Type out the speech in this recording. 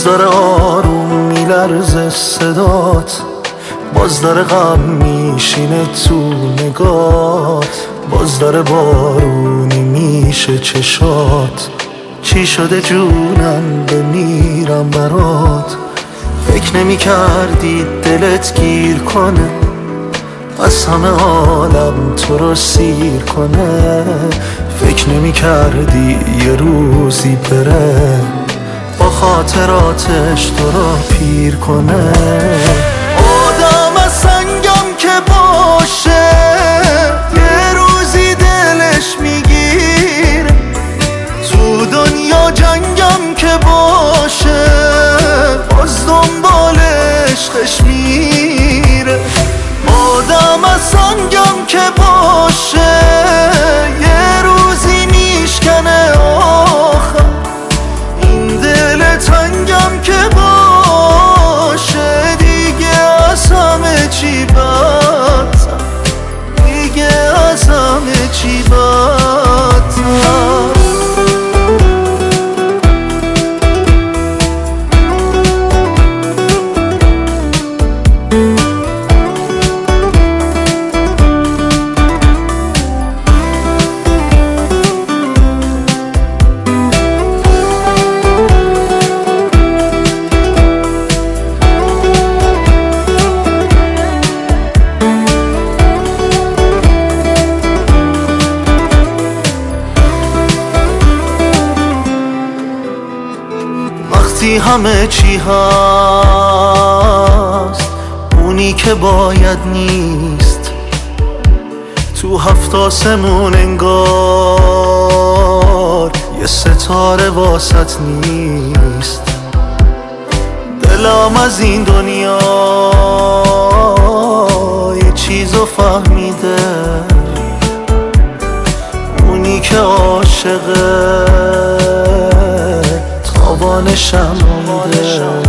باز داره آروم میلرزه صدات، باز داره غم میشینه تو نگات، باز داره بارونی میشه چشات. چی شده جونم بمیرم برات؟ فکر نمی کردی دلت گیر کنه، از همه عالم تو رو سیر کنه. فکر نمی کردی یه روزی بره، با خاطراتش تو رو پیر کنه. آدم از سنگم که باشه، یه روزی دلش میگیره. تو دنیا جنگم که باشه، باز دنبال عشقش میره. آدم از سنگم که باشه، یه روزی میشکنه آخر. این دل تنگم که باشه، دیگه از همه چی بدتر، دیگه از همه چی بدتر. وقتی همه چی هست، اونی که باید نیست. تو هفت آسمون انگار یه ستاره واسط نیست. دلم از این دنیا یه چیزو فهمیده، اونی که عاشقه تابانشم میده.